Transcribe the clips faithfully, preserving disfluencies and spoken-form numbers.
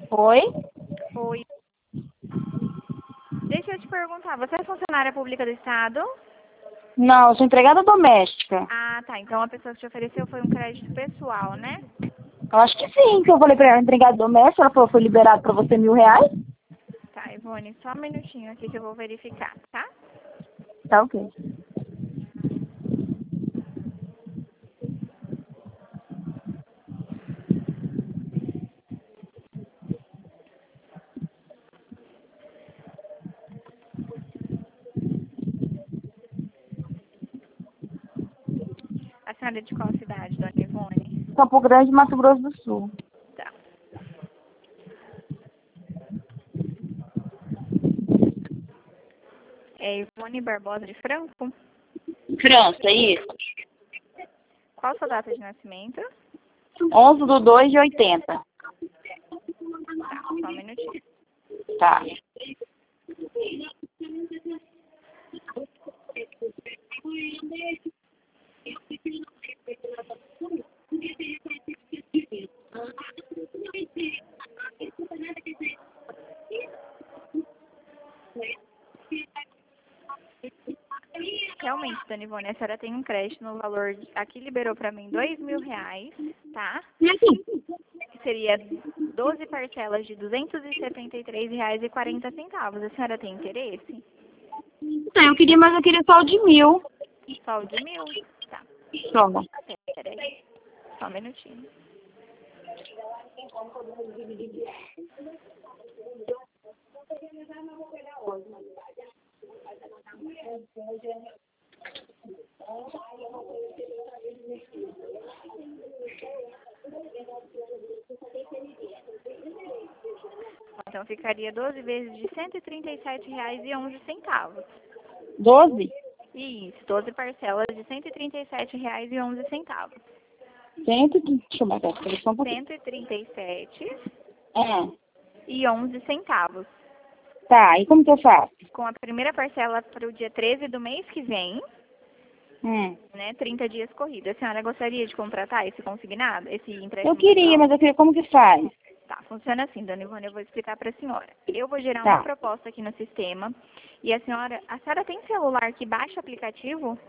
Oi? Oi. Deixa eu te perguntar, você é funcionária pública do Estado? Não, eu sou empregada doméstica. Ah, tá. Então a pessoa que te ofereceu foi um crédito pessoal, né? Eu acho que sim, que eu falei pra ela, empregada doméstica, ela falou, foi liberado pra você mil reais? Tá, Ivone, só um minutinho aqui que eu vou verificar, tá? Tá ok. A senhora é de qual cidade, dona Ivone? Campo Grande, Mato Grosso do Sul. Tá. É Ivone Barbosa de Franco? França, isso. Qual a sua data de nascimento? onze do dois de oitenta. Tá, só um minutinho. Tá. Realmente, dona Ivone, a senhora tem um crédito no valor, de- aqui liberou pra mim dois mil reais, tá? Que seria doze parcelas de duzentos e setenta e três reais e quarenta centavos. A senhora tem interesse? Então, eu queria, mas eu queria só o de mil. Só o de mil? Tá. Toma. Peraí. Só um minutinho. Então ficaria doze vezes de cento e trinta e sete reais e onze centavos. doze? Isso, doze parcelas de cento e trinta e sete reais e onze centavos. Cento, deixa eu marcar essa só um pouquinho. cento e trinta e sete É. e onze centavos. Tá, e como que eu faço? Com a primeira parcela para o dia treze do mês que vem, Hum. né, trinta dias corridos. A senhora gostaria de contratar esse consignado, esse empréstimo Eu queria, pessoal? mas eu queria como que faz? Tá, funciona assim, dona Ivone, eu vou explicar para a senhora. Eu vou gerar uma Tá. proposta aqui no sistema e a senhora, a senhora tem celular que baixa o aplicativo?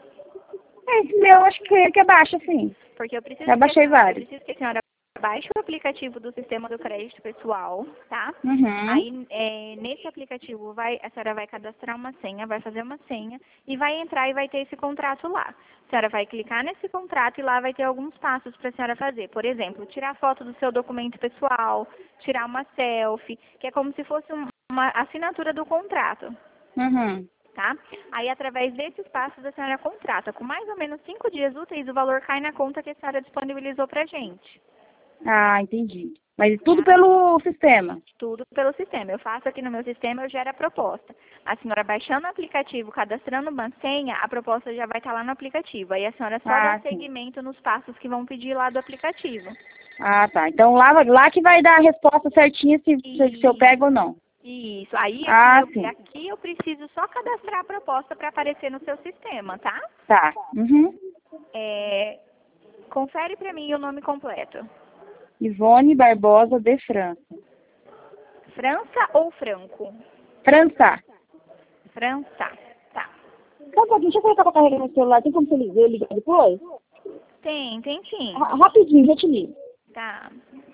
Esse meu, acho que, que é baixo, sim. Porque eu preciso, Já que a baixei senhora, eu vários. preciso que a senhora baixe o aplicativo do sistema do crédito pessoal, tá? Uhum. Aí, é, nesse aplicativo, vai, a senhora vai cadastrar uma senha, vai fazer uma senha e vai entrar e vai ter esse contrato lá. A senhora vai clicar nesse contrato e lá vai ter alguns passos para a senhora fazer. Por exemplo, tirar foto do seu documento pessoal, tirar uma selfie, que é como se fosse um- uma assinatura do contrato. Uhum. Tá? Aí, através desses passos, a senhora contrata. Com mais ou menos cinco dias úteis, o valor cai na conta que a senhora disponibilizou pra gente. Ah, entendi. Mas tudo Tá? pelo sistema. Tudo pelo sistema. Eu faço aqui no meu sistema, eu gero a proposta. A senhora baixando o aplicativo, cadastrando uma senha, a proposta já vai estar lá no aplicativo. Aí a senhora só Ah, dá sim. seguimento nos passos que vão pedir lá do aplicativo. Ah, tá. Então lá, lá que vai dar a resposta certinha se, se, se eu pego ou não. Isso. Aí aqui Ah, eu, sim. aqui eu preciso só cadastrar a proposta para aparecer no seu sistema, tá? Tá. Uhum. É, confere para mim o nome completo. Ivone Barbosa de França. França ou Franco? França. França. Tá. Só um pouquinho, deixa eu colocar pra carregar no celular. Tem como você ligar, ligar depois? Tem, tem sim. Ra- rapidinho, já te ligo. Tá.